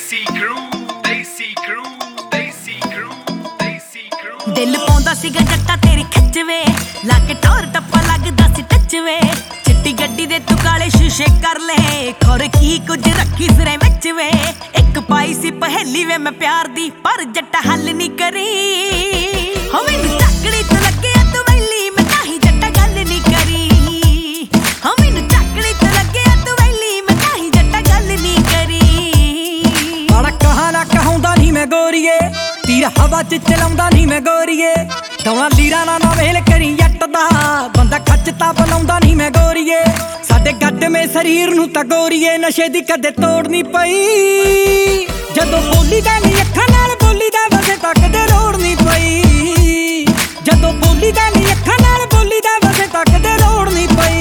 दिल पाउंदा सीगा जट्टा तेरी खिच वे लाके टोर टप्पा लगदा सी टच वे चिट्टी गड्डी दे तू काले शीशे कर ले खोर की कुछ रखी सिरे विच वे एक पाई सी पहेली वे मैं प्यार दी पर जट्टा हल नहीं करी हो मैनू चाकड़ी तो लगे तू वैली मैं ताही जट्टा गल नहीं करी हो मैनू चाकड़ी तो लगे तू वैली मैं ताही जट्टा गल नहीं करी बड़ा कहा ना कहूंदा नहीं मैं गोरीए तीर हवा च चलाउंदा नहीं मैं गोरीए दवा लीरा ना वेल करी जट दा बंदा खचता बनाउंदा नहीं मैं गोरीए साडे गड्ड में शरीर नूं तां गोरीए नशे दी कदे तोड़ नहीं पई जदों बोली दा नहीं अखां नाल बोली दा वसे तकदे रोड़ नहीं पई जदों बोली दा नहीं अखां नाल बोली दा वसे तकदे रोड़ नहीं पई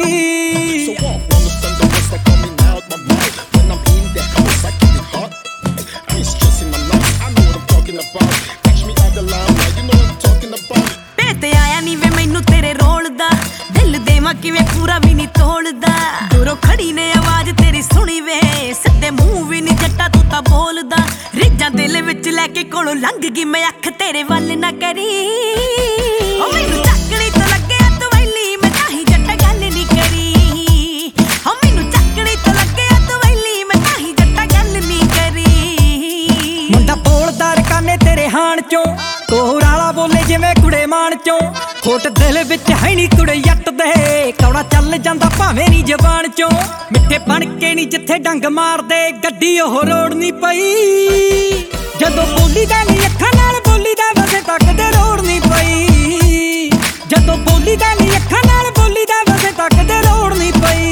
किवें पूरा भी नहीं तोड़दा दूरों खड़ी ने आवाज तेरी सुनी वे सिद्धे मुंह भी नहीं जट्टा तू तां बोलदा रिजां दिल विच लैके कोलों लंघ गई मैं अख तेरे वल ना करी ओ मैनू चाकड़ी तो लगे तू वैली मैं ताही जट्टा गल नहीं करी ओ मैनू चाकड़ी तो लगे तू वैली मैं ताही जट्टा गल नहीं करी मुंडा बोलदा रकाने तेरे हाण चों कोहराला बोले जिवें कुड़े मान चों खोट दिल विच है नी कुड़े जट दे कौड़ा चल जांदा भावें नी जबान चों मिठे बन के नी जिथे डंग मार दे गड्डी ओह रोड़ नी पई जदों बोली दा नी अखां नाल बोली दा वसे तकदे रोड़ नी पई जदों बोली दा नी अखां नाल बोली दा वसे तकदे रोड़ नी पई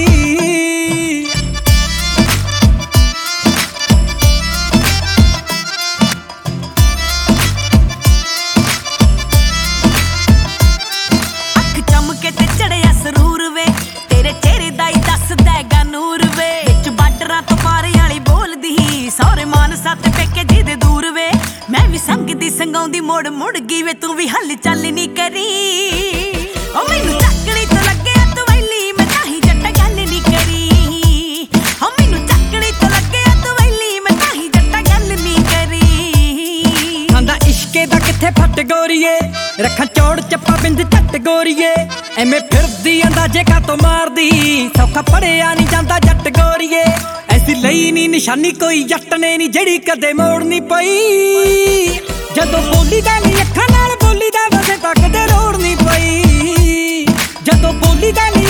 मैं भी संगदी संगाउंदी मोड़ मुड़ गई वे तू भी हल चल नहीं करी ओ मैनू चाकड़ी तो लगे तू वैली मैं ताही जट्टा गल नहीं करी ओ मैनू चाकड़ी तो लगे तू वैली मैं ताही जट्टा गल नहीं करी खांदा इश्के दा किथे फट गोरीए रखां चौड़ चप्पा बिंद झट गोरीए एवें फिरदी अंदाजे का तो मारदी सौखा पड़िया नहीं जांदा जट गोरीए ऐसी लई नी निशानी कोई जट ने नी जड़ी कदे मोड़ नहीं पई जदों बोली दा नी अखां नाल बोली दा वसे तकदे रोड़ नहीं पई जदों बोली दा